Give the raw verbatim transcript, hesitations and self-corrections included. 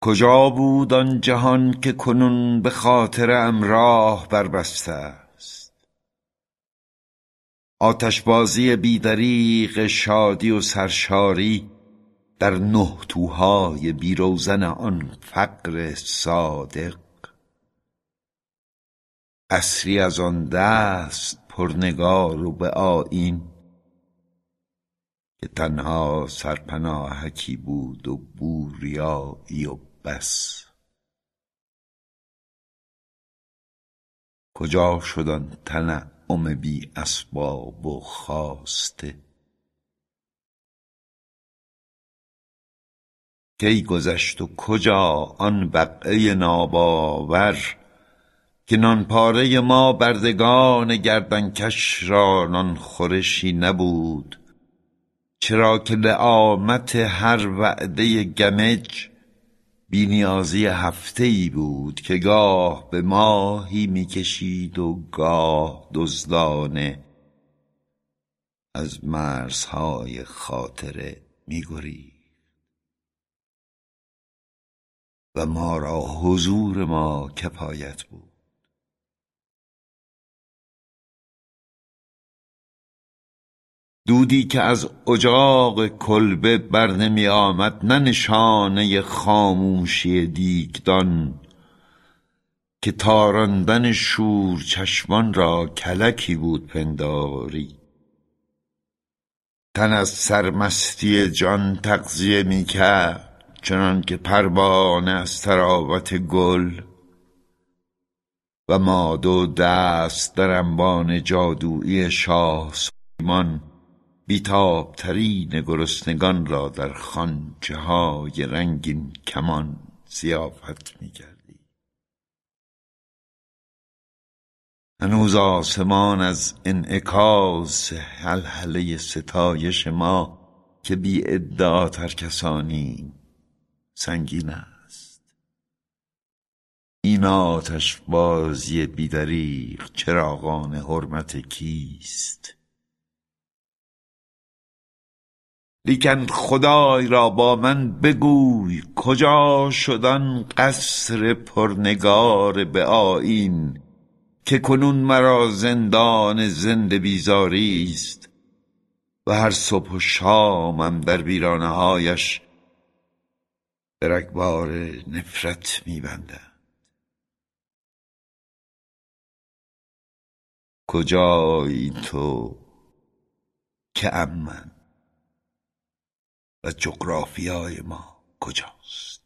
کجا بود آن جهان که کنون به خاطرم راه بربسته است؟ آتشبازی بیدریغ شادی و سرشاری در نه توهای بیروزن آن فقر صادق. قصری از آن دست پرنگار و به آیین که تنها سرپناهکی بود و بوریایی و بس. کجا شد آن تنعم بی اسباب و خواسته؟ کی گذشت و کجا آن بقعه ناباور که نان پاره ما بردگان گردنکش را نان خورشی نبود؟ چرا که لعامت هر وعده گمج بینیازی هفته ای بود که گاه به ماهی میکشید و گاه دزدانه از مرزهای خاطره میگریخت و ما را حضور ما کفایت بود. دودی که از اجاق کلبه بر نمی آمد نه نشانه خاموشی دیگدان که تاراندن شور چشمان را کلکی بود پنداری. تن از سرمستی جان تغذیه می کرد چنان که پروانه از طراوت گل و ما دو دست در انبان جادویی شاه سلیمان بیتاب ترین گرسنگان را در خوانچه های رنگین کمان ضیافت می کردی. هنوز آسمان از انعکاس هلهله ستایش ما که بی ادعا ترکسانی سنگین است. این آتش بازی بیدریغ چراغان حرمت کیست؟ لیکن خدای را با من بگوی کجا شد آن قصر پرنگار به آیین که کنون مرا زندان زنده بیزاری است و هر صبح و شامم در ویرانه هایش به رگبار نفرت می‌بندند. کجایی تو که امن و جغرافیای ما کجاست؟